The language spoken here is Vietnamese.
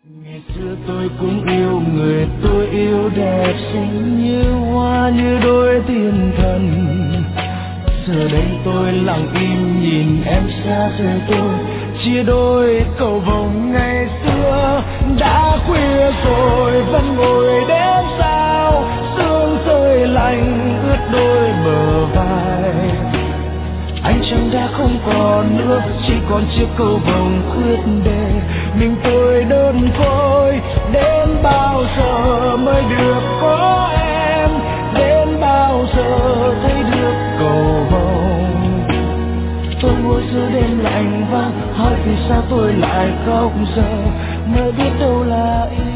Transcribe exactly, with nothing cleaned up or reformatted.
Ngày xưa tôi cũng yêu người tôi yêu đẹp xinh như hoa như đôi thiên thần. Giờ đây tôi lặng im nhìn em xa rời tôi, chia đôi cầu vồng ngày xưa. Đã khuya rồi vẫn ngồi đêm sao, sương rơi lạnh ướt đôi bờ vai. Ánh trăng đã không còn nữa, chỉ còn chiếc cầu vồng khuyết để mình tôi đơn côi. Đến bao giờ mới được có em, đến bao giờ thấy được cầu vồng. Tôi ngồi giữa đêm lạnh vắng, hỏi vì sao tôi lại khóc giờ, mới biết đâu là yêu.